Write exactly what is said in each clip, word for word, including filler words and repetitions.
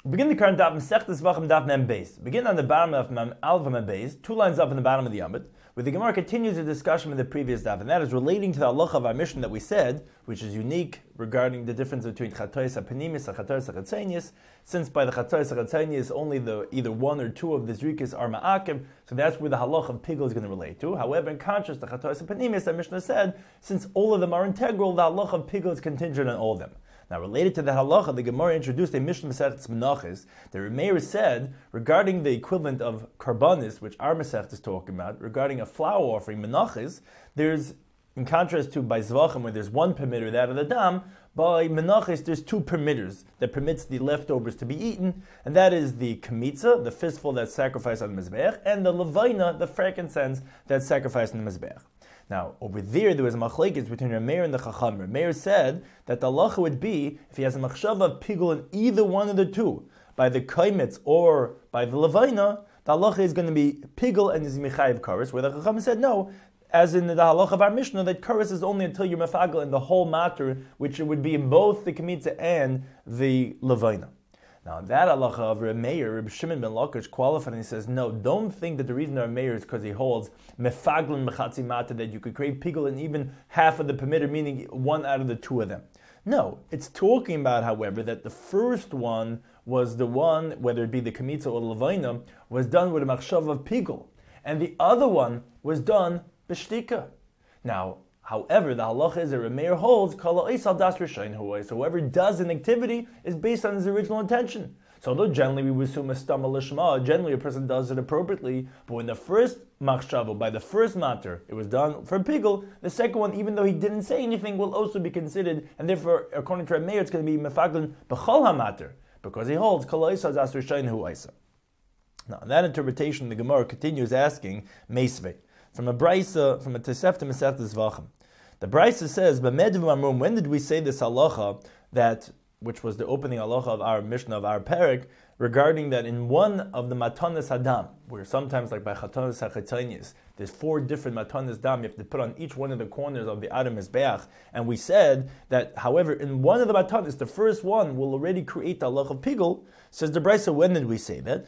Begin the current daf Masechtas Zvachim daf Mem Beis. Begin on the bottom of Mem Aleph Mem Beis, two lines up in the bottom of the Yamud, where the Gemara continues the discussion with the previous daf, and that is relating to the halacha of our mission that we said, which is unique regarding the difference between Chatois HaPenimis and Chatois HaChatzonius, since by the Chatois HaChatzonius only the either one or two of the Zrikas are Ma'akim, so that's where the halacha of Pigel is going to relate to. However, in contrast to Chatois HaPenimis, our Mishnah said, since all of them are integral, the halacha of Pigel is contingent on all of them. Now, related to the halacha, the Gemara introduced a Mishnah Masechtas Menachos. The Remeir said, regarding the equivalent of karbanis, which our Masechta is talking about, regarding a flour offering, Menachos, there's, in contrast to by Zvachim, where there's one permitter, that of the dam, by Menachos, there's two permitters that permits the leftovers to be eaten, and that is the kamitza, the fistful that's sacrificed on the Mizbeach, and the levaina, the frankincense that's sacrificed on the Mizbeach. Now, over there, there was a machlekes between Remeir and the Chacham. Remeir said that the halacha would be, if he has a machshava of pigul in either one of the two, by the kaimitz or by the levaina, the halacha is going to be pigul and is mechayiv kares, where the Chacham said no, as in the halacha of our Mishnah, that kares is only until you're mefagel in the whole matter, which it would be in both the kamitza and the levaina. Now, that halacha of Remeir, Reb Shimon ben Lakish, qualified, and he says, no, don't think that the reason Remeir is because he holds mefaglin mechatzi mata, that you could create pigul in even half of the permitter, meaning one out of the two of them. No, it's talking about, however, that the first one was the one, whether it be the kamitza or the levaina, was done with a machshav of pigul, and the other one was done b'shtika. Now, however, the halacha is that Remeir holds, kala eisal das rishayin huay. So whoever does an activity is based on his original intention. So although generally we would assume a stama lishma, generally a person does it appropriately, but when the first machshava, by the first matter, it was done for pigul, the second one, even though he didn't say anything, will also be considered, and therefore, according to Remeir, it's going to be mefaglin b'chol hamatter, because he holds kala eisal das rishayin huay. Now, in that interpretation, the Gemara continues asking, meisvei. From a brisa, from a Tosefta Masechtas Zvachim. The brisa says, when did we say this halacha, that, which was the opening halacha of our Mishnah, of our Perek, regarding that in one of the matanas hadam, where sometimes like by chatanas hachatzonius, there's four different matanas dam, you have to put on each one of the corners of the Adam Mizbeach, and we said that, however, in one of the matanas, the first one will already create the halacha of pigul. Says the brisa, when did we say that?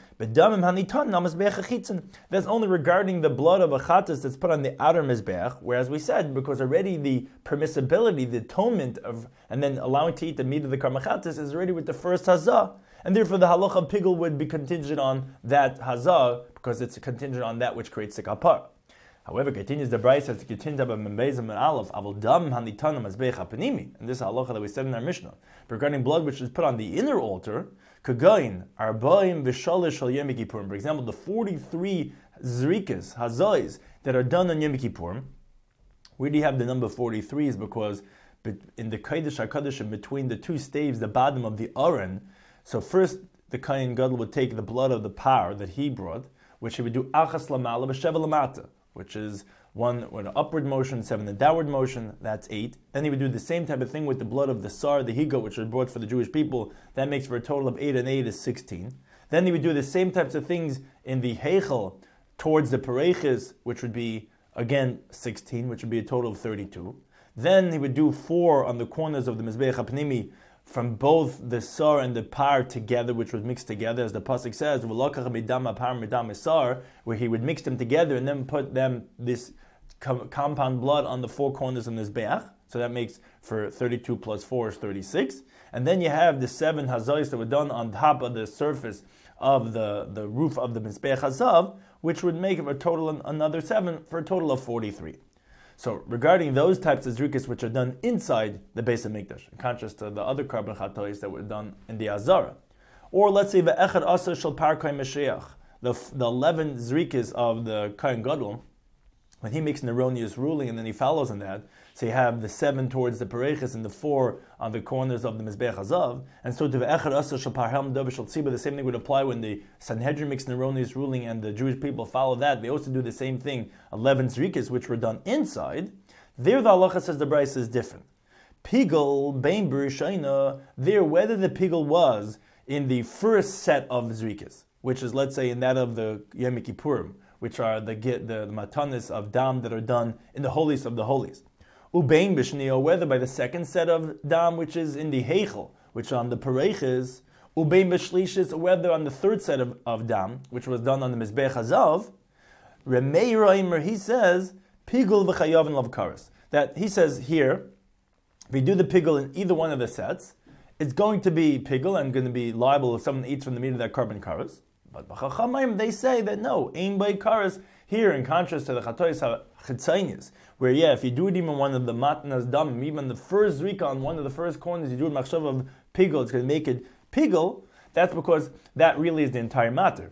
That's only regarding the blood of a chatas that's put on the outer mizbeach, whereas we said, because already the permissibility, the atonement of, and then allowing to eat the meat of the karmachatas is already with the first hazah, and therefore the halacha of pigul would be contingent on that hazah, because it's contingent on that which creates the kapar. However, continues the brisa to continue about membezim and aleph avol dam hanitana mazbeich hapenimi, and this halacha that we said in our Mishnah regarding blood which is put on the inner altar. Kagain arbaim v'shalish shal Yom Kippurim. For example, the forty-three zrikas hazais that are done on Yom Kippurim. Where do you have the number forty-three? Is because in the Kodesh HaKadoshim, between the two staves, the bottom of the Aron. So first, the Kohen Gadol would take the blood of the par that he brought, which he would do achas lamala b'sheva lamata, which is one with an upward motion, seven a downward motion, that's eight. Then he would do the same type of thing with the blood of the sar, the higo, which was brought for the Jewish people. That makes for a total of eight, and eight is sixteen. Then he would do the same types of things in the heichel towards the pereches, which would be, again, sixteen, which would be a total of thirty-two. Then he would do four on the corners of the Mizbeach HaPnimi, from both the sar and the par together, which was mixed together, as the pasuk says, where he would mix them together and then put them, this com- compound blood, on the four corners of the mizbeach. So that makes for thirty-two plus four is thirty-six. And then you have the seven hazayis that were done on top of the surface of the, the roof of the mizbeach hazav, which would make a total of another seven, for a total of forty-three. So regarding those types of zrikas which are done inside the Beis HaMikdash, in contrast to the other carbon chatois that were done in the Azara, or let's say the Echad Asa Shel Par Kohen Mashiach, the the eleven zrikas of the Kohen Gadol, when he makes an erroneous ruling and then he follows on that, so you have the seven towards the Pereches and the four on the corners of the Mizbeach Hazav, and so to the Echad Asa Shel Par Helm Davar Shel Tziba, the same thing would apply when the Sanhedrin makes an erroneous ruling and the Jewish people follow that. They also do the same thing, eleven zrikas which were done inside. There the halacha says the brisa is different. Pigel, Bein B'Rishayna, there whether the pigel was in the first set of zrikas, which is, let's say, in that of the Yom Kippurim, which are the, the, the matanis of dam that are done in the holiest of the holiest. Ubein B'Shnei, whether by the second set of dam, which is in the heichel, which on the pereches, Ubein b'shlishis, whether on the third set of, of dam, which was done on the Mizbech Hazav, Remeir Aimer, he says, Pigul v'chayav and lavkaris. That he says here, if you do the pigul in either one of the sets, it's going to be pigul and going to be liable if someone eats from the meat of that carbon karas. But b'chachamim, they say that no, ein by karas, here in contrast to the chatois chitzainis, where yeah, if you do it even one of the matnas damim, even the first zrika on one of the first corners, you do it machshav of pigul, it's going to make it pigul, that's because that really is the entire matter.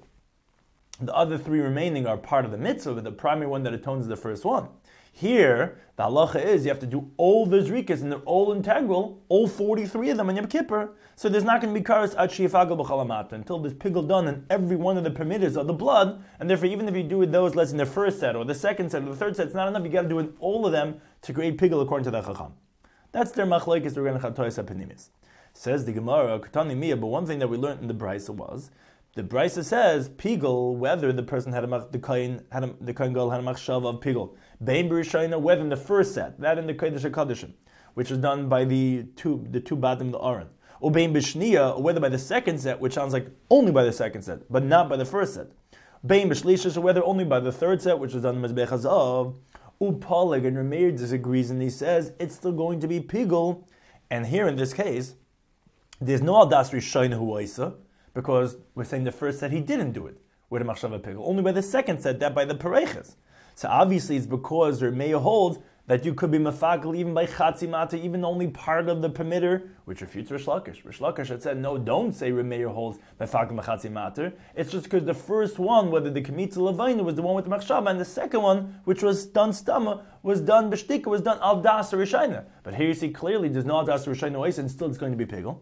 The other three remaining are part of the mitzvah, but the primary one that atones is the first one. Here, the halacha is you have to do all the zrikas, and they're all integral, all forty-three of them on Yom Kippur. So there's not going to be karas ad sheyifagal b'chalamata until there's pigul done in every one of the permitters of the blood, and therefore even if you do it those less in the first set, or the second set, or the third set, it's not enough, you got to do it in all of them to create pigul according to the chacham. That's their machlokes regarding chatois hapenimis. Says the Gemara, Katani Miyah, but one thing that we learned in the Brisa was, the Brisa says, Pigul, whether the person had a, the kohen, had a, the kohen girl had a machshav of Pigul. Bein b'rishayna, whether in the first set, that in the Kodesh HaKodeshim, which is done by the two, the two batim, the Aron. Or bein b'shniya, or whether by the second set, which sounds like only by the second set, but not by the first set. Bein b'shlishis, or whether only by the third set, which is done in Mizbech Hazav. Upaleg, and Rameir disagrees, and he says, it's still going to be Pigul. And here in this case, there's no aldas rishayna huoisa, because we're saying the first set he didn't do it with a machshava pigul. Only by the second set, that by the pareches. So obviously it's because Remeir holds that you could be mafakal even by chatzi mata, even only part of the permitter, which refutes Rish Lakish. Rish Lakish had said, no, don't say Remeir holds mafakal chatzi mata. It's just because the first one, whether the kemitza levayna was the one with the machshava, and the second one, which was done stama, was done b'shtika, was done al das or rishayna. But here you see clearly there's no al das or rishayna, and still it's going to be pigul.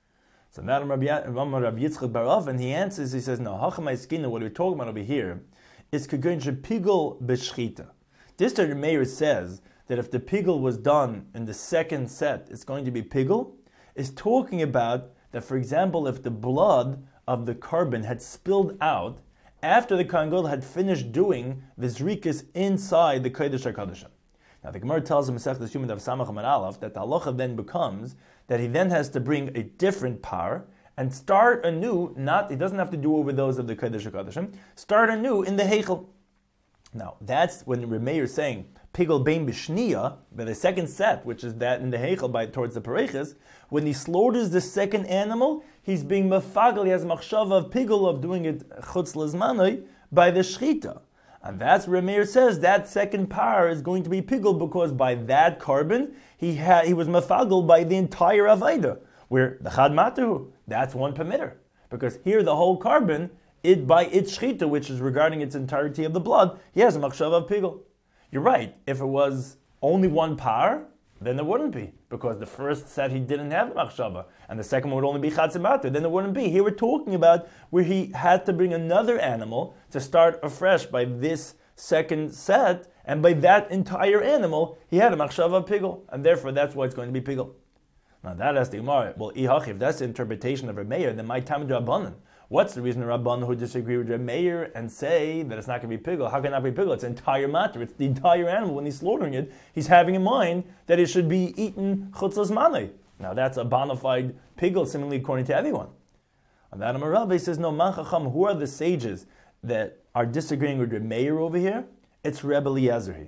So Madam Rabbi Yitzchak Barov, and he answers, he says, no, Hachamai Skina, what we're talking about over here, is Kagun Pigul B'Shchita. This that the Meir says that if the Pigul was done in the second set, it's going to be Pigul, is talking about that, for example, if the blood of the carbon had spilled out after the Kohen Gadol had finished doing the Zrikas inside the Kodesh HaKodeshim. Now the Gemara tells him Masechtas Yuma Daf Samach Amar Aleph that the halacha then becomes that he then has to bring a different par and start anew. Not he doesn't have to do over those of the Kodesh HaKodeshim. Start anew in the Heichel. Now that's when Remeir is saying Pigul Bein B'Shniya by the second set, which is that in the Heichel by towards the Pareches. When he slaughters the second animal, he's being mafagel. He has a machshava of Pigul of doing it chutz lezmanoi by the Shchita. And that's where Remeir says that second par is going to be pigul because by that carbon he had he was mafagel by the entire avaida. Where the chad matahu, that's one permitter. Because here the whole carbon, it by its shchita, which is regarding its entirety of the blood, he has a machshava of pigul. You're right. If it was only one par, then there wouldn't be, because the first set he didn't have the machshava, and the second one would only be chatzimata. Then there wouldn't be. Here we're talking about where he had to bring another animal to start afresh by this second set, and by that entire animal he had a machshava pigul, and therefore that's why it's going to be pigul. Now that has the Gemara. Well, ihach, if that's the interpretation of Remeir, then my tam Rabbanan. What's the reason the Rabbanan who disagree with Remeir and say that it's not going to be pigul? How can it not be pigul? It's an entire matter. It's the entire animal. When he's slaughtering it, he's having in mind that it should be eaten chutzlas manei. Now that's a bona fide pigul, seemingly according to everyone. And that Amarabbe says, no, man chacham, who are the sages that are disagreeing with Remeir over here? It's Rebbe Eliezer.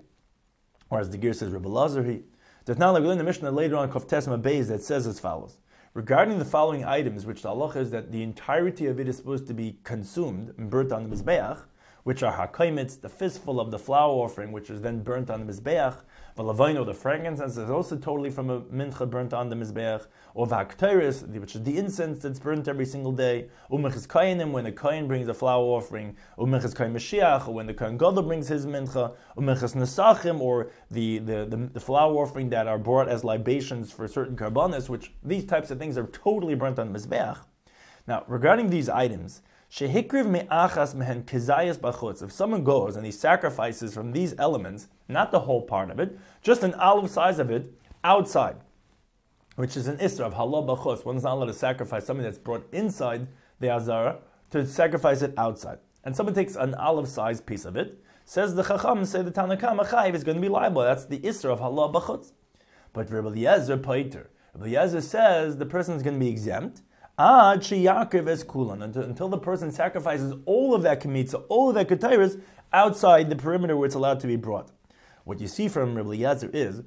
Or as the Gear says, Rebbe Eliezer. There's now like we learn the Mishnah later on, Koftes Beis, that says as follows. Regarding the following items, which the halacha is that the entirety of it is supposed to be consumed and burnt on the Mizbeach, which are hakaimitz, the fistful of the flour offering, which is then burnt on the Mizbeach, Valavaino, the frankincense, is also totally from a mincha burnt on the Mizbeach, or Vakteris, which is the incense that's burnt every single day, Umechis Kainim, when the Kain brings a flour offering, Umechis Kain Mashiach, or when the Kain Gadol brings his mincha, Umechis Nesachim, or the, the, the, the flour offering that are brought as libations for certain karbanis, which these types of things are totally burnt on the Mizbeach. Now, regarding these items, Shehikriv me'achas mehen kezayas b'chutz. If someone goes and he sacrifices from these elements, not the whole part of it, just an olive size of it, outside, which is an isra of halal b'chutz. One's not allowed to sacrifice something that's brought inside the azara, to sacrifice it outside. And someone takes an olive size piece of it, says the chacham, say the Tanakh Machayev is going to be liable. That's the isra of halal b'chutz. But Rebbe Eliezer paiter. Rebbe Eliezer says the person is going to be exempt, Ad sheyakev es kulan, until, until the person sacrifices all of that kmitza, all of that ketairis, outside the perimeter where it's allowed to be brought. What you see from Rabbi Eliezer is,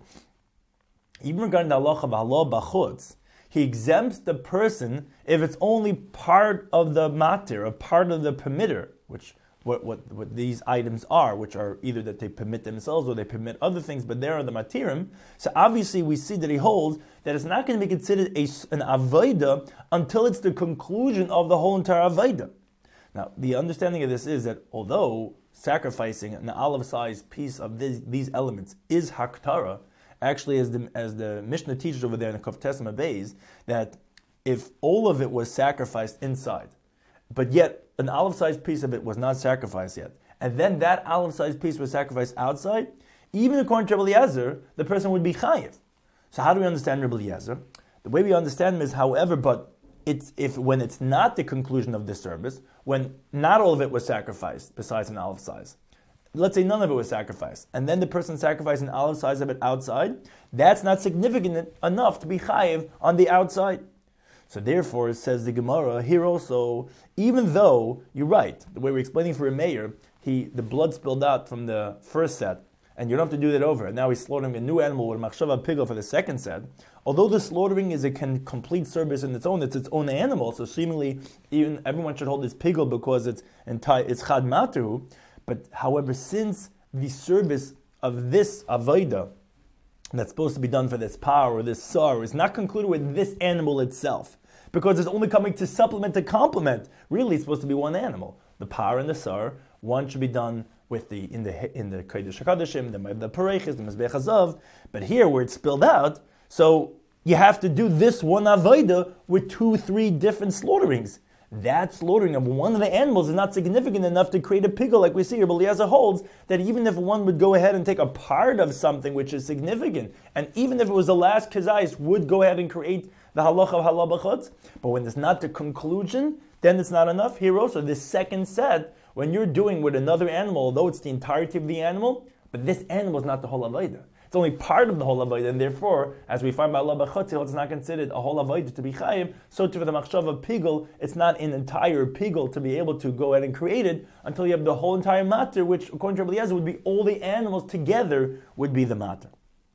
even regarding the halacha of halal b'chutz, he exempts the person if it's only part of the matir, a part of the permitter, which what, what, what these items are, which are either that they permit themselves or they permit other things, but they are the matirim. So obviously we see that he holds that it's not going to be considered a, an avodah until it's the conclusion of the whole entire avodah. Now, the understanding of this is that although sacrificing an olive-sized piece of this, these elements is haktara, actually, as the as the Mishnah teaches over there in the Koftes Mabeis, that if all of it was sacrificed inside, but yet an olive-sized piece of it was not sacrificed yet, and then that olive-sized piece was sacrificed outside, even according to Rabbi Eliezer, the person would be chayiv. So how do we understand Rabbi Eliezer? The way we understand him is, however, but it's if when it's not the conclusion of the service, when not all of it was sacrificed, besides an olive size. Let's say none of it was sacrificed, and then the person sacrificed an olive size of it outside, that's not significant enough to be chayiv on the outside. So therefore, says the Gemara, here also, even though, you're right, the way we're explaining for a mayor, he the blood spilled out from the first set, and you don't have to do that over, and now he's slaughtering a new animal with machshava pigel for the second set, although the slaughtering is a con- complete service in its own, it's its own animal, so seemingly even everyone should hold this pigel because it's, enti- it's chad matuhu. But however, since the service of this avodah that's supposed to be done for this power or this sar is not concluded with this animal itself, because it's only coming to supplement, to complement, really it's supposed to be one animal. The power and the sar, one should be done with the in the in the kodesh hakadashim, the the parechis, the mezbech hazav. But here, where it's spilled out, so you have to do this one avodah with two, three different slaughterings. That slaughtering of one of the animals is not significant enough to create a pigel, like we see here. But Eliezer holds that even if one would go ahead and take a part of something which is significant, and even if it was the last kazais, would go ahead and create the halacha of halal b'chutz, but when it's not the conclusion, then it's not enough. Here also, this second set, when you're doing with another animal, although it's the entirety of the animal, but this animal is not the whole avodah. It's only part of the whole avodah, and therefore, as we find by Allah b'chutz, it's not considered a whole avodah to be chayiv. So too for the machshav of pigel, it's not an entire pigel to be able to go ahead and create it until you have the whole entire matter, which according to Rabbi Eliezer would be all the animals together would be the matter.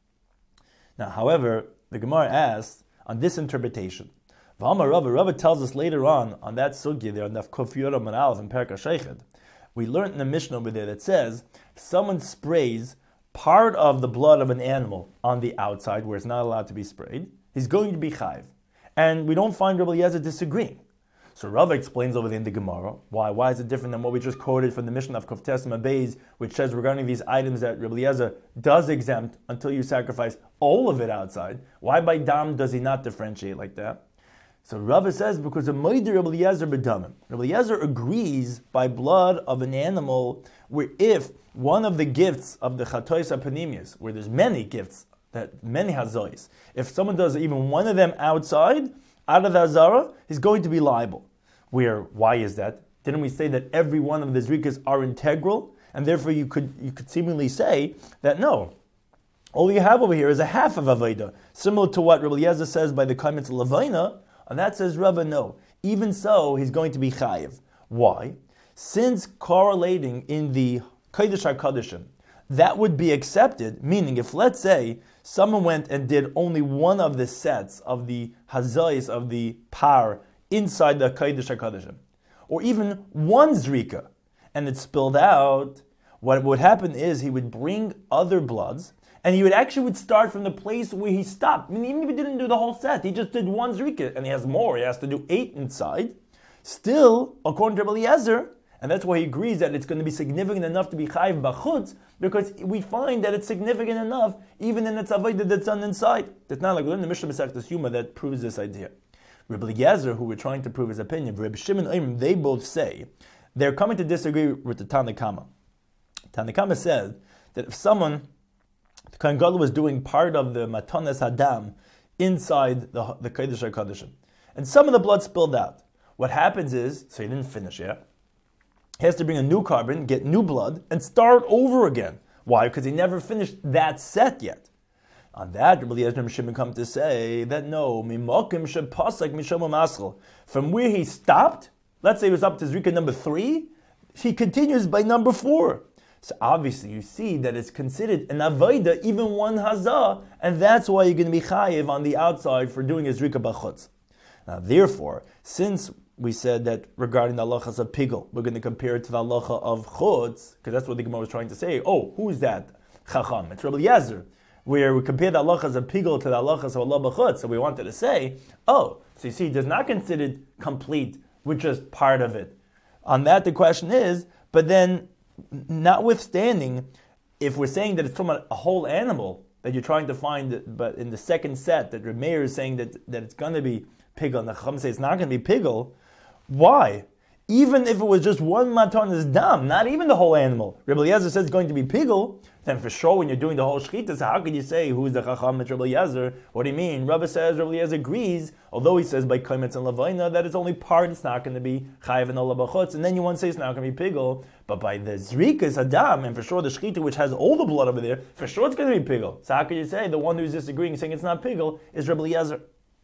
Now, however, the Gemara asks on this interpretation. V'amar Rava, Rava tells us later on on that sugya there on Daf Kuf Yoram and Aleph in Perek HaSheichet. We learned in the Mishnah over there that says if someone sprays part of the blood of an animal on the outside where it's not allowed to be sprayed, he's going to be chayiv. And we don't find Rabbi Eliezer disagreeing. So Rava explains over there in the Gemara, why Why is it different than what we just quoted from the Mishnah of Koftes Mabeis, which says regarding these items that Rabbi Eliezer does exempt until you sacrifice all of it outside. Why by dam does he not differentiate like that? So Rava says because of Moidir Rabbi Eliezer b'damim. Rabbi Eliezer agrees by blood of an animal where if one of the gifts of the chatois apanimius, where there's many gifts, that many hazois, if someone does even one of them outside, out of the azara, he's going to be liable. Where, why is that? Didn't we say that every one of the zrikas are integral? And therefore you could you could seemingly say that no, all you have over here is a half of avodah, similar to what Rabbi Eliezer says by the comments of Levina, and that says Rava, no. Even so, he's going to be chayiv. Why? Since correlating in the Kodesh HaKodeshim, that would be accepted, meaning if, let's say, someone went and did only one of the sets of the hazayis, of the par, inside the Kodesh HaKodeshim, or even one zrika, and it spilled out, what would happen is he would bring other bloods, and he would actually would start from the place where he stopped. I mean, even if he didn't do the whole set, he just did one zrika, and he has more, he has to do eight inside. Still, according to Rabbi Eliezer, and that's why he agrees that it's going to be significant enough to be chayiv b'chutz, because we find that it's significant enough even in its avodah that's done inside. It's not like we learn the Mishnah Masechtas Yuma that proves this idea. Rabbi Eliezer, who we're trying to prove his opinion, Rabbi Shimon Oimrim, they both say they're coming to disagree with the Tanna Kama. Tanna Kama says that if someone, the Kohen Gadol was doing part of the Matanas Hadam inside the, the Kodesh HaKodeshim, and some of the blood spilled out. What happens is, so he didn't finish yet, he has to bring a new carbon, get new blood, and start over again. Why? Because he never finished that set yet. On that, Rabbi Eliezer and Shimon come to say that no, mimokim shepasak mishomo maschel. From where he stopped, let's say it was up to Zrika number three, he continues by number four. So obviously you see that it's considered an avodah, even one hazah, and that's why you're going to be chayiv on the outside for doing a Zrika b'chutz. Now therefore, since we said that regarding the halachas of pigel, we're going to compare it to the halacha of chutz, because that's what the Gemara was trying to say. Oh, who is that? Chacham. It's Rabbi Eliezer, where we compare the halachas of pigel to the halachas of Allah b'chutz. So we wanted to say, oh, so you see, it is not considered complete with just part of it. On that, the question is, but then, notwithstanding, if we're saying that it's from a, a whole animal that you're trying to find, but in the second set that Reb Meir is saying that, that it's going to be pigel, and the Chacham say it's not going to be pigel, why? Even if it was just one matanas dam, not even the whole animal, Reb Eliezer says it's going to be pigel, then for sure when you're doing the whole shechita, so how can you say who's the Chacham? It's Reb Eliezer. What do you mean? Rabbi says Reb Eliezer agrees, although he says by kaimetz and lavaina that it's only part, it's not going to be chayiv and olah b'chutz, and then you want to say it's not going to be pigel, but by the zrikas adam, and for sure the shechita which has all the blood over there, for sure it's going to be pigel. So how can you say the one who's disagreeing, saying it's not pigel, is Reb Eliezer?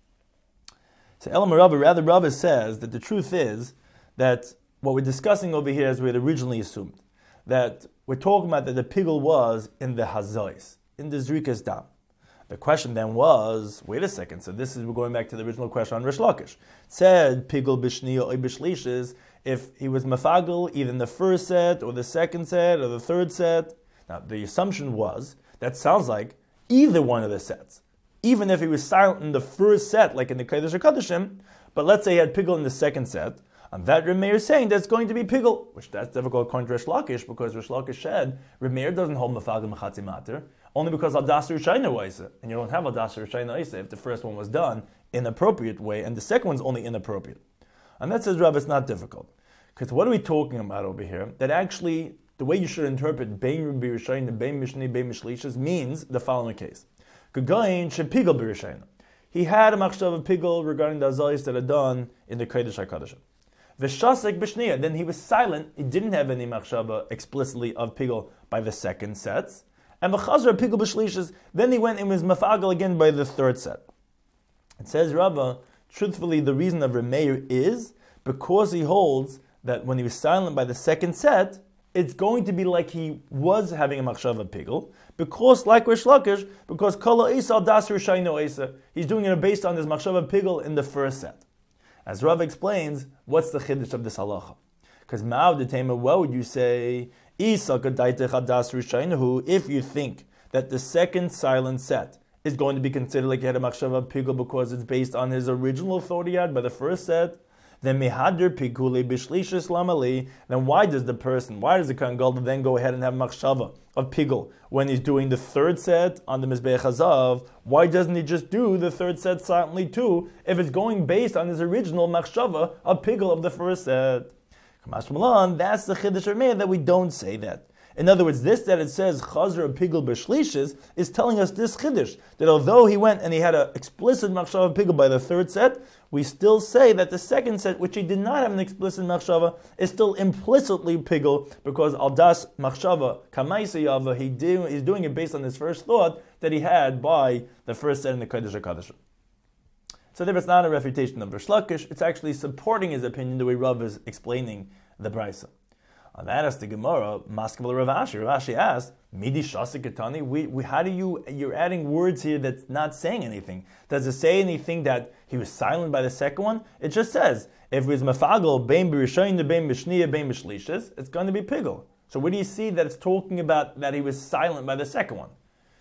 So Elam Rabbi, rather Rabbi says that the truth is that what we're discussing over here is we had originally assumed. That we're talking about that the pigel was in the hazais, in the zrikas dam. The question then was, wait a second, so this is, we're going back to the original question on Rish Lakish. It said, pigel b'shniya or b'shlishes, if he was mafagel either in the first set, or the second set, or the third set. Now, the assumption was, that sounds like either one of the sets. Even if he was silent in the first set, like in the Kodesh HaKodeshim, but let's say he had pigel in the second set, and that Reb Meir is saying that's going to be pigel, which that's difficult according to Rish Lakish, because Rish Lakish said Reb Meir doesn't hold mafagel mechatzi mater, only because al dasar rishayna oisa, and you don't have al dasar rishayna oisa if the first one was done in an appropriate way, and the second one's only inappropriate. And that says Rav, it's not difficult, because what are we talking about over here? That actually the way you should interpret bein Rabbi Rishayna, bein Mishni, bein Mishlishas means the following case: Gagayin shepigel b'Rishayna. He had a machshav of pigel regarding the azayis that are done in the Kodesh HaKodeshim. V'shasek b'shniya, then he was silent, he didn't have any machshava explicitly of pigel by the second sets. And v'chazra pigel b'shlishas, then he went and was mafagel again by the third set. It says Rava, truthfully the reason of Reb Meir is because he holds that when he was silent by the second set, it's going to be like he was having a machshava pigel, because like Rish Lakish, because kol ha'isa al das rishayno isa, he's doing it based on his machshava pigel in the first set. As Rav explains, what's the chiddush of this halacha? Because ma'av detema, what would you say? If you think that the second silent set is going to be considered like he had a machshava pigul because it's based on his original authority had by the first set, then mehader pigule bishlishis lamali. Then why does the person, why does the Kohen Gadol then go ahead and have machshava of pigul when he's doing the third set on the mizbeach hazav? Why doesn't he just do the third set silently too, if it's going based on his original machshava of pigul of the first set? Kamash Malan, that's the chiddush of Meir that we don't say that. In other words, this that it says Chazra Pigul B'Shlishis is telling us this chiddush, that although he went and he had an explicit machshava Pigul by the third set, we still say that the second set, which he did not have an explicit machshava, is still implicitly Pigul, because Aldas machshava Kamaisa Yava, he do, he's doing it based on his first thought that he had by the first set in the Kodesh HaKodeshim. So there it's not a refutation of Rish Lakish, it's actually supporting his opinion the way Rav is explaining the Brisa. On that as the Gemara, Maskabal Rav Ashi, Rav Ashi asked, Midi Shasik Ketani, we, we, how do you, you're adding words here that's not saying anything. Does it say anything that he was silent by the second one? It just says, if it was Mafagel, Bein B'Rishayin, Bein B'Shniya, Bein B'Shlishis, it's going to be Pigel. So where do you see that it's talking about that he was silent by the second one?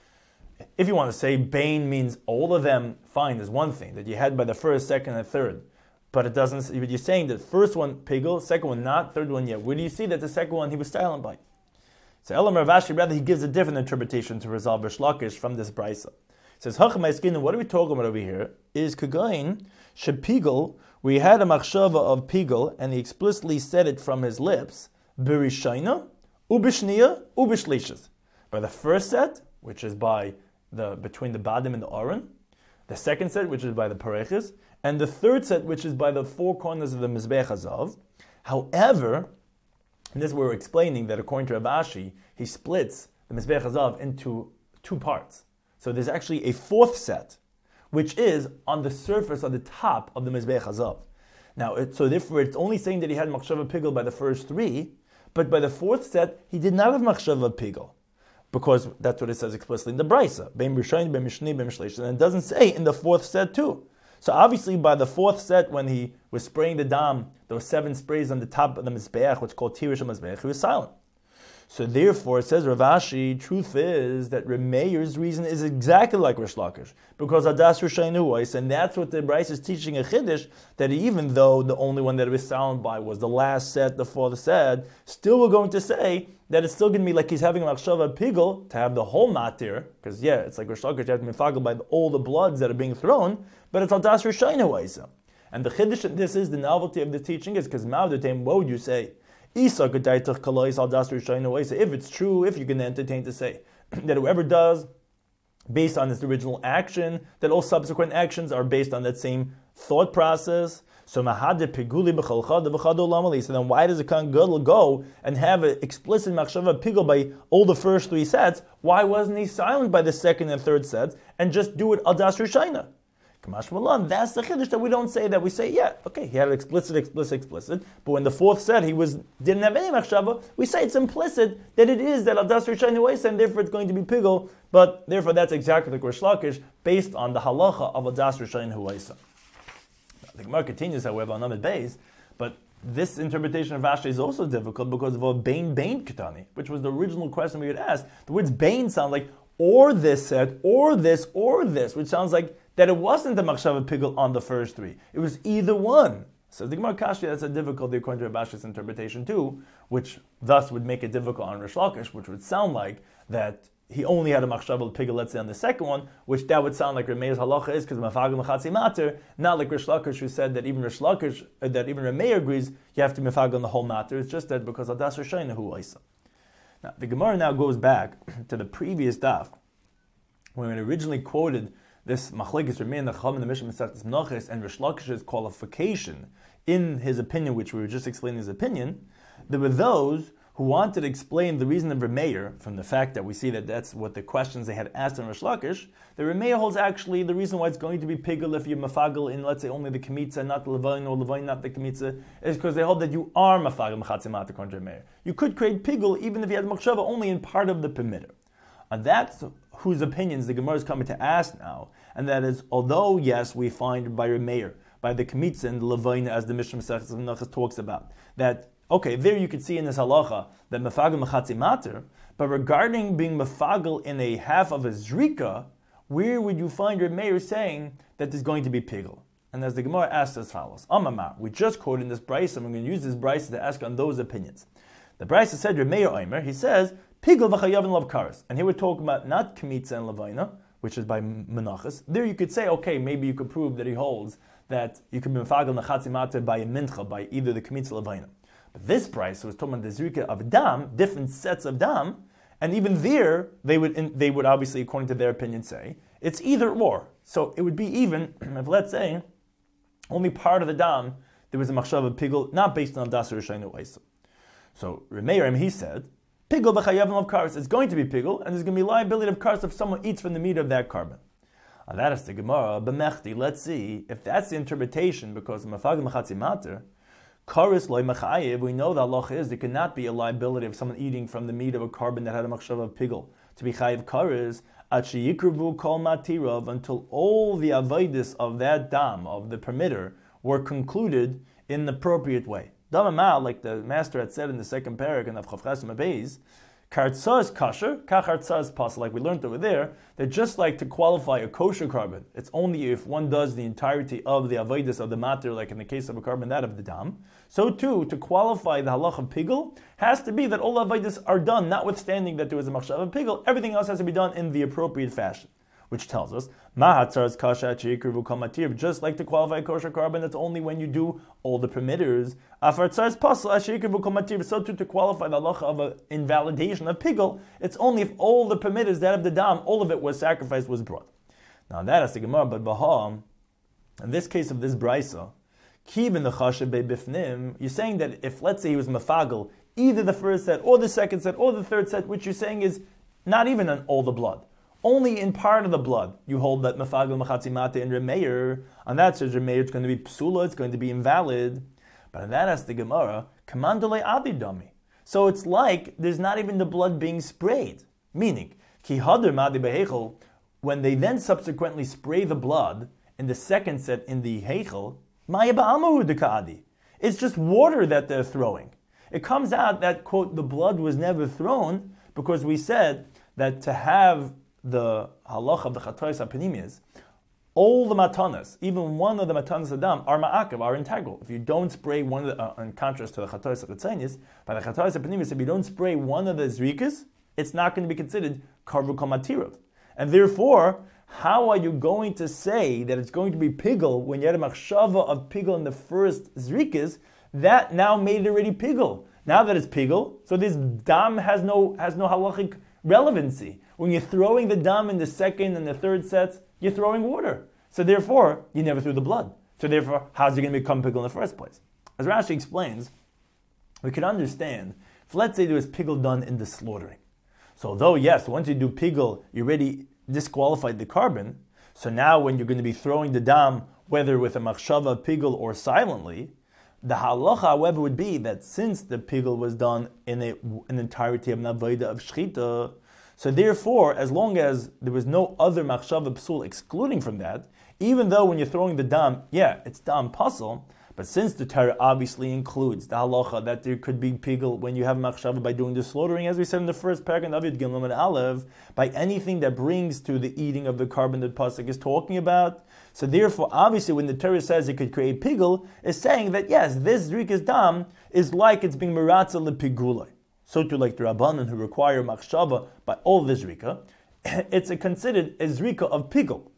If you want to say Bain means all of them, fine, there's one thing, that you had by the first, second, and third. But it doesn't, but you're saying that first one, Pigel, second one not, third one yet. Where do you see that the second one he was silent by? So Elam Rav Ashi, rather he gives a different interpretation to resolve Rish Lakish from this Brisa. He says, Hachamai Skin, what are we talking about over here? Is Kagain, Shepigel, we had a machshava of Pigel, and he explicitly said it from his lips, Birishayna, Ubishniya, Ubishlishas. By the first set, which is by the between the Badim and the Aron, the second set, which is by the Parechis, and the third set, which is by the four corners of the Mizbech Hazav. However, and this we're explaining that according to Rav Ashi, he splits the Mizbech Hazav into two parts. So there's actually a fourth set, which is on the surface, on the top of the Mizbeach Hazav. Now, it, so therefore, it's only saying that he had Machshava Pigel by the first three, but by the fourth set, he did not have Machshava Pigel, because that's what it says explicitly in the Brisa. Bein Rishayin, Bein Mishni, Bein Mishleish. And it doesn't say in the fourth set too. So obviously, by the fourth set, when he was spraying the dam, those seven sprays on the top of the Mizbeach, which is called Tirish Mizbeach, he was silent. So therefore, it says Rav Ashi, truth is that Reb Meir's reason is exactly like Rish Lakish, because Adas Rishaynu Weiss, and that's what the Bryce is teaching a Chiddush, that even though the only one that it was silent by was the last set, the fourth set, still we're going to say that it's still going to be like he's having a Machshava Pigel to have the whole matir, because yeah, it's like Rish Lakish, you have to be mifagel by all the bloods that are being thrown, but it's Adas Rishaynu Weiss. And the Chiddush in this is, the novelty of the teaching is, because Ma'adotem, what would you say? If it's true, if you can entertain to say that whoever does, based on his original action, that all subsequent actions are based on that same thought process. So then why does a Kohen Gadol go and have an explicit machshava pigul by all the first three sets? Why wasn't he silent by the second and third sets and just do it al das rishayna? That's the chiddush that we don't say that. We say, yeah, okay, he had explicit, explicit, explicit, but when the fourth set he was didn't have any machshava, we say it's implicit that it is that Adas Rishayna Huwaisa, and therefore it's going to be pigul, but therefore that's exactly like Rish Lakish, based on the halacha of Adas Rishayna Huwaisa. The Gemara continues, however, on Amid Beis, but this interpretation of Rashi is also difficult because of a bain bain ketani, which was the original question we had asked. The words bain sound like or this set, or this, or this, which sounds like that it wasn't the machshava pigul on the first three. It was either one. So the Gemara Kashi, that's a difficulty according to Rabashi's interpretation too, which thus would make it difficult on Rish Lakish, which would sound like that he only had a machshava pigul, let's say on the second one, which that would sound like Remeir's halacha is because mafagel mechatzi mater, not like Rish Lakish who said that even Rish Lakish, uh, that even Remeir agrees you have to mafagel on the whole matter. It's just that because Adas Rishayna Huwaisa. Now the Gemara now goes back to the previous daf when it originally quoted this machlekes Remeir and the Chacham in the Mishnah Masechtas Menachos and Rish Lakish's qualification in his opinion, which we were just explaining his opinion. There were those who wanted to explain the reason of Remeir from the fact that we see that that's what the questions they had asked in Rish Lakish. The Remeir holds actually the reason why it's going to be pigul if you're mafagel in, let's say, only the kemitza, not the levain, or levain, not the kemitza, is because they hold that you are mafagel mechatzimat according to Remeir. You could create pigul even if you had machshava only in part of the perimeter. And that's whose opinions the Gemara is coming to ask now, and that is, although yes, we find by Remeir, by the kemitza and the levain, as the Mishnah Masechtas Menachos talks about, that okay, there you could see in this halacha that mefagel mechatzi mater, but regarding being mefagel in a half of a zrika, where would you find your mayor saying that there's going to be pigel? And as the Gemara asks as follows, Amamar, we just quoted in this brayso, and we're going to use this brayso to ask on those opinions. The brayso said, Remeir Omer, he says, pigel v'chayavin lav karas. And here we're talking about not kemitza and levaina, which is by menachos. There you could say, okay, maybe you could prove that he holds that you could be mefagel mechatzi mater by a mincha, by either the kemitza or levaina. But this price was talking about the zrika of dam, different sets of dam, and even there they would they would obviously, according to their opinion, say it's either or. So it would be even if, let's say, only part of the dam there was a machshava pigul, not based on das rishaynu oisa. So Remeir, he said, pigul b'chayavim of karas, it's going to be pigul, and there's going to be liability of karas if someone eats from the meat of that carbon. Now that is the Gemara b'mechti. Let's see if that's the interpretation, because mafagim mechatzi mater. Karis loy mechayev, we know that Allah is there cannot be a liability of someone eating from the meat of a carbon that had a machshava of pigul to be chayev karis at sheyikruvu kol matirav, until all the avodas of that dam of the permitter were concluded in the appropriate way. Damamal, like the master had said in the second parak in Avchavchas Mabeis, kartza is kosher, kachartza is possible. Like we learned over there, that just like to qualify a kosher carbon, it's only if one does the entirety of the avodas of the matter, like in the case of a carbon, that of the dam. So too, to qualify the halach of pigul, has to be that all avodas are done, notwithstanding that there was a machshav of pigul, everything else has to be done in the appropriate fashion. Which tells us, mahatzar kasha chikruvu kamatir, just like to qualify a kosher carbon, that's only when you do all the permitters. Afartzar is pasal chikruvu kamatir, so too to qualify the halacha of an invalidation of pigul, it's only if all the permitters, that of the dam, all of it was sacrificed, was brought. Now that is the Gemara, but Baham, in this case of this brisa, kibin the chashav bifnim, you're saying that if, let's say he was mafagel, either the first set, or the second set, or the third set, which you're saying is not even on all the blood, only in part of the blood. You hold that mefagel machatzi mata in Remeir. On that says Remeir, it's going to be psula, it's going to be invalid. But on that asks the Gemara, kamandole abidami. So it's like there's not even the blood being sprayed. Meaning, ki hadr madi behechel, when they then subsequently spray the blood in the second set in the heichel, maya ba'amahu dekadi. It's just water that they're throwing. It comes out that, quote, the blood was never thrown because we said that to have the halach of the chatayis hapenimius, all the matanas, even one of the matanas adam, are ma'akev, are integral. If you don't spray one of the, uh, in contrast to the chatayis hachitzonius, by the chatayis hapenimius, if you don't spray one of the zrikas, it's not going to be considered karvu kol matirov. And therefore, how are you going to say that it's going to be pigel when you had a machshava of pigel in the first zrikas? That now made it already pigel. Now that it's pigel, so this dam has no has no halachic relevancy. When you're throwing the dam in the second and the third sets, you're throwing water. So therefore, you never threw the blood. So therefore, how's it going to become pigel in the first place? As Rashi explains, we can understand, if let's say there was pigel done in the slaughtering. So though, yes, once you do pigel, you already disqualified the carbon. So now when you're going to be throwing the dam, whether with a machshava pigel or silently, the halacha, however, would be that since the pigel was done in a, an entirety of navoida of shchita, so therefore, as long as there was no other machshava psul excluding from that, even though when you're throwing the dam, yeah, it's dam pasul, but since the Torah obviously includes the halacha that there could be pigel when you have machshava by doing the slaughtering, as we said in the first paragraph in David Gimel and Aleph, by anything that brings to the eating of the carbon that pasuk is talking about. So therefore, obviously, when the Torah says it could create pigel, it's saying that yes, this zrikas dam is like it's being meratza lepigulai. So too, like the Rabbanan who require machshava by all the zrika, it's a considered a zrika of pigel.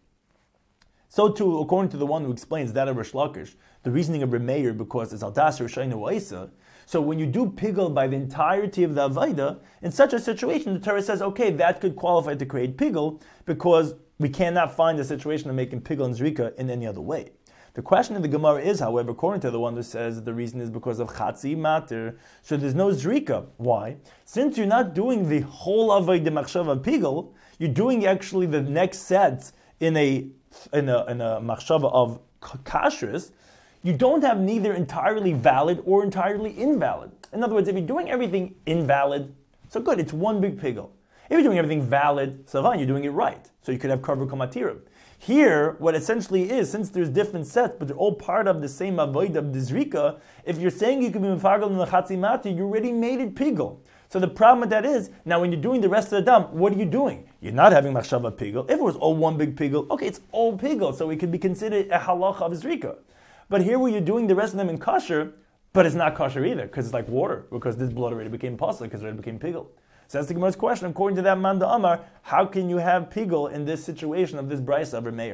So too, according to the one who explains that of Rish Lakish, the reasoning of Remeir, because it's Aldas Rishayna Wa'isa. So when you do pigel by the entirety of the Avaida, in such a situation, the Torah says, okay, that could qualify to create pigel, because we cannot find a situation of making pigel and zrika in any other way. The question of the Gemara is, however, according to the one who says that the reason is because of Chatzi Mater, so there's no zrika. Why? Since you're not doing the whole Avaida Machshava pigel, you're doing actually the next sets in a in a, in a machshava of kashrus, you don't have neither entirely valid or entirely invalid. In other words, if you're doing everything invalid, so good, it's one big pigel. If you're doing everything valid, so fine, you're doing it right. So you could have karvu komatirib. Here, what essentially is, since there's different sets, but they're all part of the same avoid of the zrika, if you're saying you could be mefagel in the chatzi mati, you already made it pigel. So the problem with that is, now when you're doing the rest of the dam, what are you doing? You're not having machshava pigel. If it was all one big pigel, okay, it's all pigel, so it could be considered a halacha of zrika. But here where you're doing the rest of them in kosher, but it's not kosher either, because it's like water, because this blood already became pasuk, because it already became pigel. So that's the Gemara's question. According to that Manda Amar, how can you have pigel in this situation of this brisa of Remeir?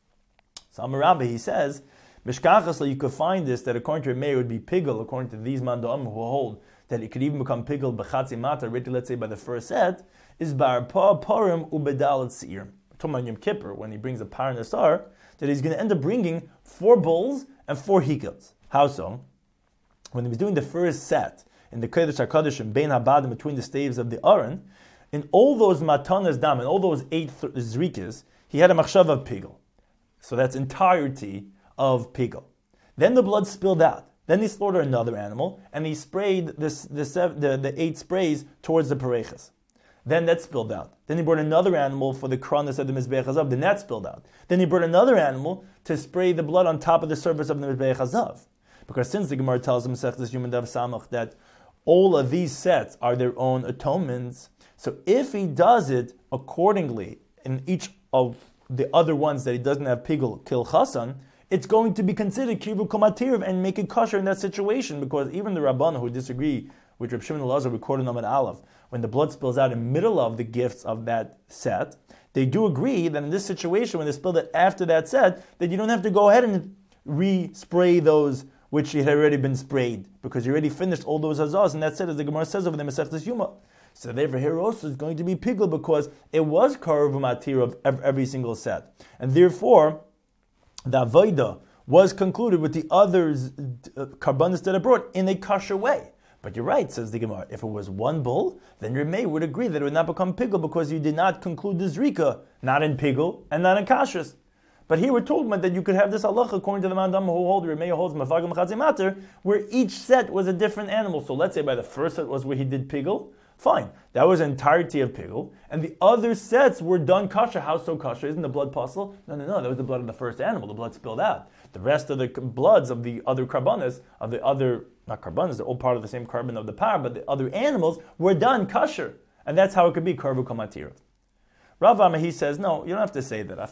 So Amar Rabbi, he says, Mishkachas, you could find this, that according to Remeir would be pigel, according to these Manda Amar who hold that it could even become pigel b'chatzi mata, already let's say by the first set, is bar pa parim ubedalat seir. We're talking about Yom Kippur, when he brings a par nasar, that he's going to end up bringing four bulls and four hikels. How so? When he was doing the first set, in the Kodesh HaKadosh and Bein HaBadim, between the staves of the Aron, in all those matanas dam, in all those eight th- zrikas, he had a machshava of pigel. So that's entirety of pigel. Then the blood spilled out. Then he slaughtered another animal, and he sprayed this, the, the, the eight sprays towards the parechas. Then that spilled out. Then he brought another animal for the kranas of the Mizbeach Hazav. Then that spilled out. Then he brought another animal to spray the blood on top of the surface of the Mizbeach Hazav. Because since the Gemara tells him that all of these sets are their own atonements, so if he does it accordingly in each of the other ones that he doesn't have pigel kil chasan, it's going to be considered kivu komatir and make it kosher in that situation, because even the Rabbanan who disagree with Reb Shimon Elazar recorded on Aleph, when the blood spills out in the middle of the gifts of that set, they do agree that in this situation, when they spilled it after that set, that you don't have to go ahead and re-spray those which had already been sprayed, because you already finished all those hazahs, and that set, as the Gemara says over the Masechtas Yuma. So therefore, here also is going to be pigel, because it was karev matir of every single set, and therefore the avodah was concluded with the others uh, karbanis that are brought in a kosher way. But you're right, says the Gemara. If it was one bull, then Rameh would agree that it would not become pigul because you did not conclude the zrika, not in pigul and not in kashrus. But here we're talking about that you could have this halacha according to the Mandam who hold Rameh holds mafagim chatzi mater, where each set was a different animal. So let's say by the first set was where he did pigul, fine, that was the entirety of pigul, and the other sets were done kasher. How so kasher? Isn't the blood puzzle? No, no, no. That was the blood of the first animal. The blood spilled out. The rest of the bloods of the other karbanas, of the other, not karbanas, they're all part of the same carbon of the par, but the other animals were done kasher. And that's how it could be karbu kamatira. Rav Amma, he says, no, you don't have to say that.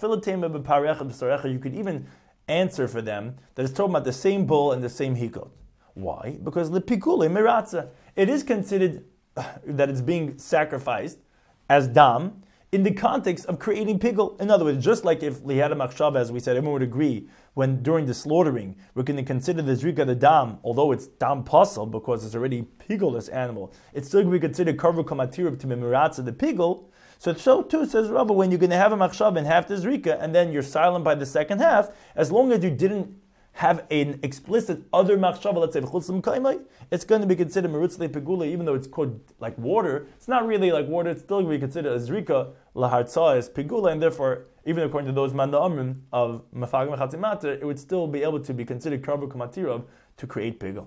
You could even answer for them that it's talking about the same bull and the same hikot. Why? Because the pikule miratza, it is considered that it's being sacrificed as dam in the context of creating pigul. In other words, just like if lihada machshava, as we said, everyone would agree, when during the slaughtering, we're going to consider the zrika the dam, although it's dam puzzle because it's already pigul, this animal, it's still going to be considered karvu kamatirib to miratza the pigul. So, so too, says Rabba, when you're going to have a machshava in half the zrika, and then you're silent by the second half, as long as you didn't have an explicit other machshava, let's say v'chutzim kaimai, it's going to be considered merutzle pigula, even though it's called like water. It's not really like water. It's still going to be considered a zrika lahartza as pigula, and therefore, even according to those manda amrim of mafagim chatzimater, it would still be able to be considered karbu kamatirav to create pigul.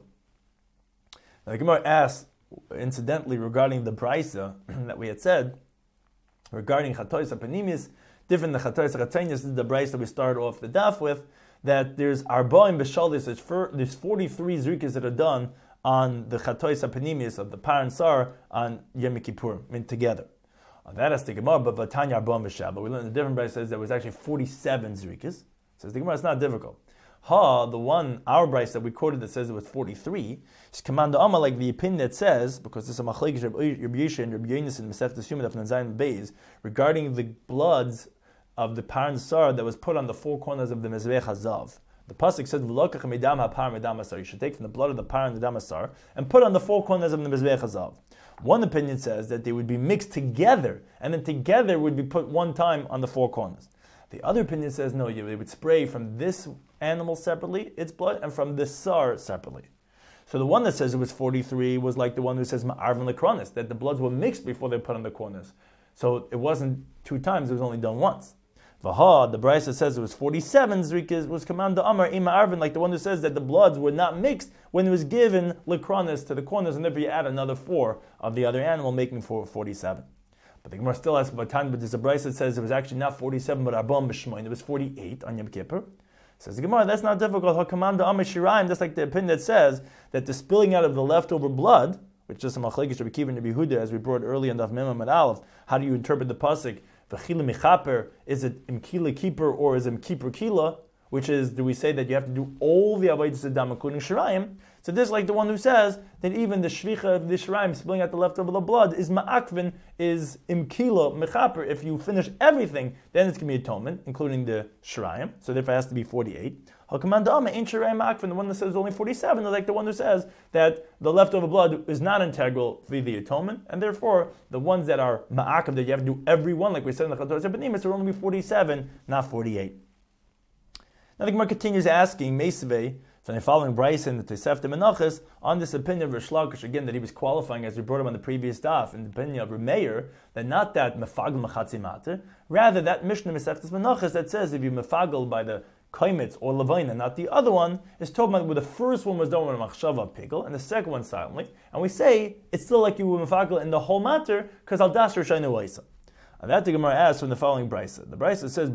Now the Gemara asks, incidentally, regarding the brisa that we had said regarding chatois apanimis, different than chatois chatzainis. This is the brisa that we started off the daf with, that there's arba'im b'shalis, there's forty-three zrikas that are done on the chatois apanimis of the par and sar on Yom Kippur, I mean together. On that has the Gemara, but v'tanya arba'im b'shabbat. We learned a different brisa says there was actually forty-seven zrikas. Says the Gemara, it's not difficult. Ha, the one, our brisa that we quoted that says it was forty-three, is command Amma, like the opinion that says, because this is a machlekes Rabbi Yisha and Rabbi Yonis in Masechet Sumah Daf Zayin Beis, regarding the bloods of the par and sar that was put on the four corners of the mezbech hazav. The pasuk said, "V'lokach medam hapar medam hasar." You should take from the blood of the par and the dam hasar and put on the four corners of the mezbech hazav. One opinion says that they would be mixed together, and then together would be put one time on the four corners. The other opinion says no, you they would spray from this animal separately, its blood, and from the sar separately. So the one that says it was forty-three was like the one who says ma'arvin lekronis, that the bloods were mixed before they put on the corners. So it wasn't two times; it was only done once. Vaha, the brisa says it was forty-seven zrikas, was command Amar ima arvin, like the one who says that the bloods were not mixed when it was given lekronis to the corners, and therefore you add another four of the other animal, making for forty-seven. But the Gemara still asks about time, but there's a brisa that says it was actually not forty-seven, but arba'im b'shmoin. It was forty-eight on Yom Kippur. Says the Gemara, that's not difficult. HaKamanda Amar Shirayim, just like the opinion that says that the spilling out of the leftover blood, which is a machlekes Rabbi Kiva and Rabbi Huda, as we brought earlier in Daf Mem Amud Aleph, how do you interpret the pasuk? V'chila michaper, is it imkila keeper or is it keeper kila? Which is, do we say that you have to do all the avodas adam including shirayim? So this is like the one who says that even the shvicha of the shirayim, spilling out the leftover blood, is ma'akvin, is imkila mechaper. If you finish everything, then it's going to be atonement, including the shirayim. So therefore it has to be forty-eight. Hakamandama ain't shirayim ma'akvin, the one that says only forty-seven, is like the one who says that the leftover blood is not integral for the atonement, and therefore the ones that are ma'akav, that you have to do every one, like we said in the Chatos Epanimis, will only be forty-seven, not forty-eight. Now the Gemara continues asking Meisvei from the following brayse in the Tosefta Menachos on this opinion of Rish Lakish, again that he was qualifying as we brought him on the previous daf, in the opinion of Remeir, that not that mefagel machatzi mater, rather that Mishnah Meseftas Menachos that says if you mefagel by the kaimitz or levina, not the other one, is talking about where the first one was done with a machshava pigel and the second one silently, and we say it's still like you were mefagel in the whole matter because al das rishayna waisa. And that the Gemara asks from the following brayse. The brayse says,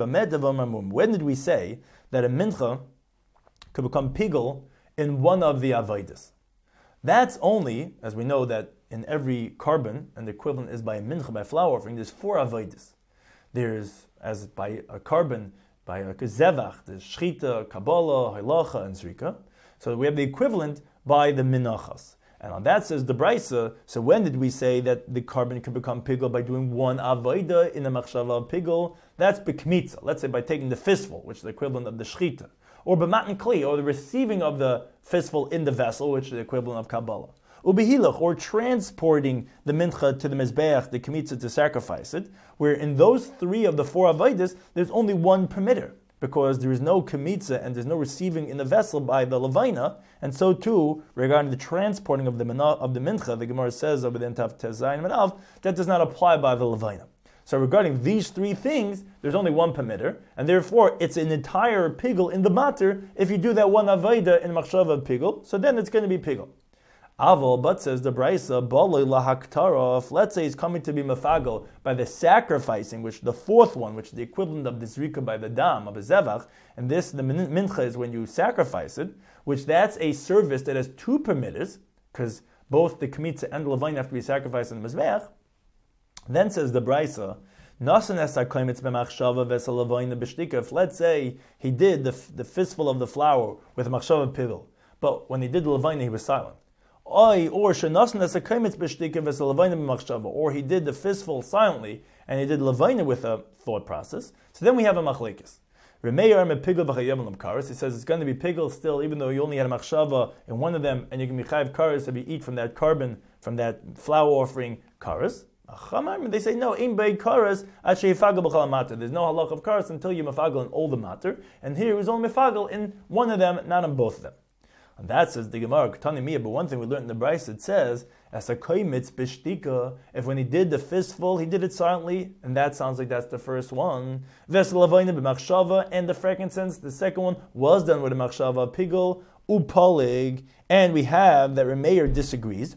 when did we say that a mincha could become pigel in one of the avodas? That's only, as we know that in every carbon, and the equivalent is by a mincha, by flour offering, there's four avodas. There's, as by a carbon, by a zevach, there's shchita, kabbalah, halacha, and zrika. So we have the equivalent by the minachas. And on that says the brisa, so when did we say that the carbon can become pigel by doing one avodah in the machshava pigel? That's bekmitza. Let's say by taking the fistful, which is the equivalent of the shchita, or b'matan kli, or the receiving of the fistful in the vessel, which is the equivalent of kabbalah. Ubehilach, or transporting the mincha to the mizbeach, the kmitza, to sacrifice it, where in those three of the four avodas, there's only one permitter. because there is no kemitza and there's no receiving in the vessel by the levina, and so too regarding the transporting of the of the mincha, the Gemara says over the Tav Tes Zayin Manav, that does not apply by the levina. So regarding these three things, there's only one permitter, and therefore it's an entire pigel in the matter if you do that one avoda in machshava pigel, so then it's going to be pigel. Aval, but says the Braisa, Balei lahaktara, if let's say he's coming to be mafagel by the sacrificing, which the fourth one, which is the equivalent of the zrika by the dam, of a zevach, and this, the mincha, is when you sacrifice it, which that's a service that has two permitters, because both the kmitza and the levine have to be sacrificed in the mizbeach. Then says the Braisa, if let's say he did the, the fistful of the flour with a machshava pigel, but when he did the levine he was silent. Or or he did the fistful silently, and he did levina with a thought process. So then we have a machlekes. He says it's going to be pigel still, even though you only had a machshava in one of them, and you can be chayiv kares if you eat from that carbon, from that flour offering kares. They say no, there's no halach of kares until you mafagel in all the matter, and here it was only mafagel in one of them, not in both of them. And that says the Gemara, Ketani Miyah, but one thing we learned in the Braisa, it says, as a koimitz bishtika, if when he did the fistful, he did it silently, and that sounds like that's the first one. Veselavayna b'machshava, and the frankincense, the second one, was done with a machshava, pigel, upalig, and we have that Remeir disagrees,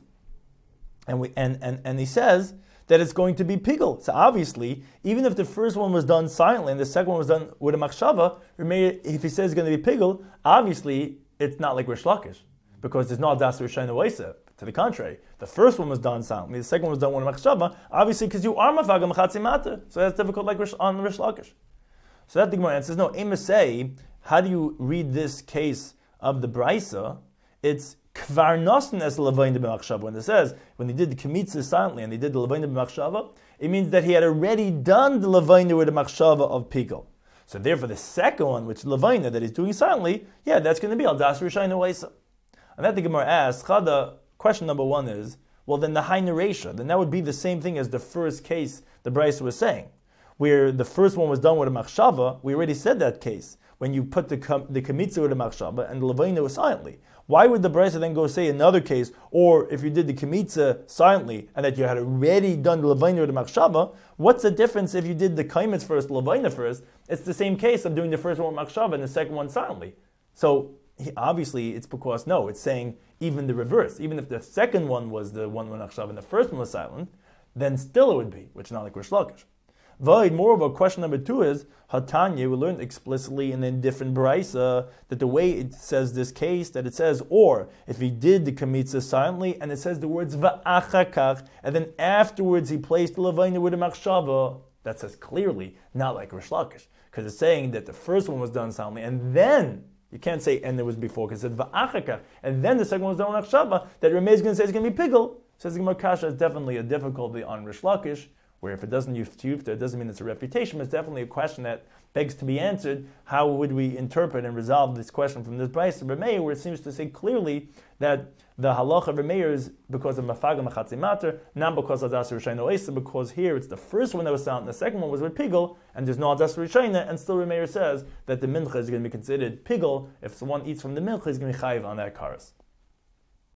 and we and, and, and he says that it's going to be pigel. So obviously, even if the first one was done silently, and the second one was done with a machshava, Remeir, if he says it's going to be pigel, obviously, it's not like Rish Lakish, because there's no Adas Rishayna Waisa. To the contrary, the first one was done silently, the second one was done with a machshava, obviously because you are mafagam machatzi mater, so that's difficult like Rish, on Rish Lakish. So that the Gemara answers, no, say, how do you read this case of the Braisa? It's kvar nosen es levayin b'machshava. When it says, when he did the kmitza silently and he did the levayin b'machshava, it means that he had already done the levayin with the machshava of pigel. So therefore, the second one, which is Levina, that he's doing silently, yeah, that's going to be Al Das Rishayna Waisa. And that the Gemara asks, Chada, question number one is, well then the Haina Reisha, then that would be the same thing as the first case the Braisa was saying, where the first one was done with a machshava. We already said that case, when you put the the Kemitza with a machshava and the Levina was silently. Why would the Braisa then go say another case, or if you did the Kemitza silently and that you had already done the Levina with the machshava, what's the difference if you did the Kaimitz first, the Levina first? It's the same case of doing the first one with machshava and the second one silently. So he, obviously it's because, no, it's saying even the reverse. Even if the second one was the one with machshava and the first one was silent, then still it would be, which is not like Rish Lakish. Void, moreover, question number two is, Hatanya, we learned explicitly in a different Braisa that the way it says this case, that it says, or if he did the Kemitza silently, and it says the words Va'achakach, and then afterwards he placed the Levina with a machshava, that says clearly, not like Rish Lakish, because it's saying that the first one was done silently, and then, you can't say, and it was before, because it said Va'achakach, and then the second one was done with machshava, that Rameh is going to say it's going to be pigel. Says the Gemara Kasha is definitely a difficulty on Rish Lakish, where if it doesn't use tiyufta, it doesn't mean it's a refutation. It's definitely a question that begs to be answered. How would we interpret and resolve this question from this Braisa of Remeir, where it seems to say clearly that the halacha of Remeir is because of mafaga machatzi mater, not because of adas rishayna oisa, because here it's the first one that was silent, the second one was with pigel, and there's no adas rishayna, and still Remeir says that the mincha is going to be considered pigel. If someone eats from the mincha, he's going to be chayiv on that karas.